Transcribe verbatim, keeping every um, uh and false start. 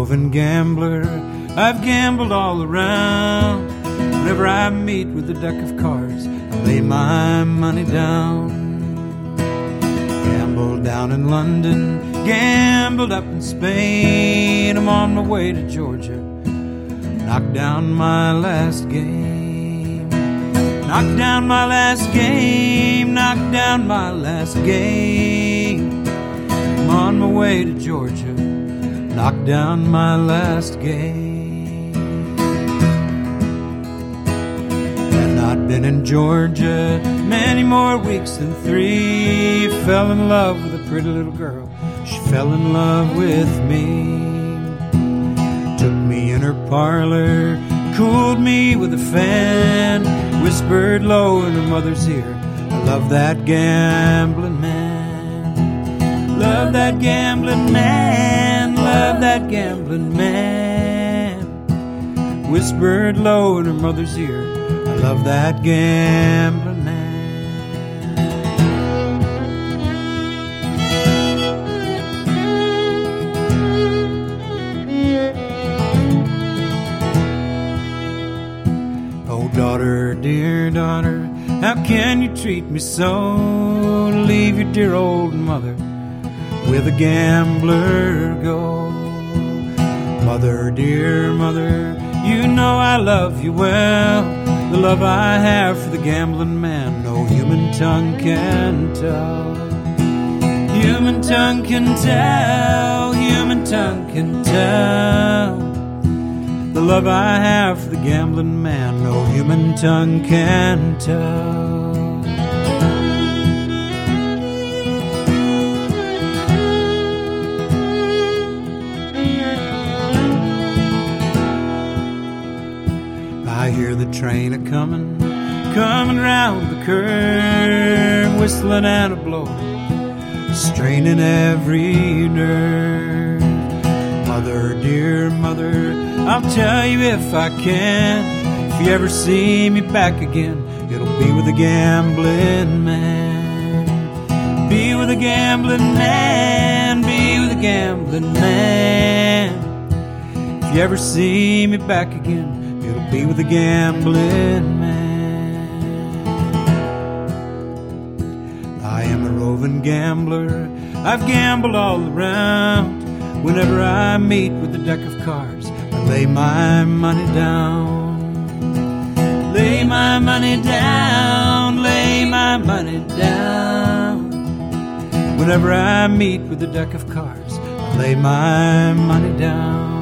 roving gambler. I've gambled all around. Whenever I meet with a deck of cards, I lay my money down. Gambled down in London, gambled up in Spain. I'm on my way to Georgia, knocked down my last game. Knocked down my last game, knocked down my last game. I'm on my way to Georgia, knocked down my last game. And I'd been in Georgia many more weeks than three. Fell in love with a pretty little girl, she fell in love with me. Took me in her parlor, cooled me with a fan, whispered low in her mother's ear, I love that gambling man. Love that gambling man, love that gambling man. Whispered low in her mother's ear, I love that gambling man. Oh, daughter, dear daughter, how can you treat me so? Leave your dear old mother, with a gambler go. Mother, dear mother, you know I love you well. The love I have for the gambling man, no human tongue can tell. Human tongue can tell, human tongue can tell. The love I have for the gambling man, no human tongue can tell. I hear the train a-comin', coming round the curve, whistling and a blowin', straining every nerve. Mother, dear mother, I'll tell you if I can, if you ever see me back again, it'll be with a gambling man. Be with a gambling man, be with a gambling man. If you ever see me back again, it'll be with a gambling man. I am a roving gambler, I've gambled all around. Whenever I meet with a deck of cards, I lay my money down. Lay my money down, lay my money down. Whenever I meet with a deck of cards, I lay my money down.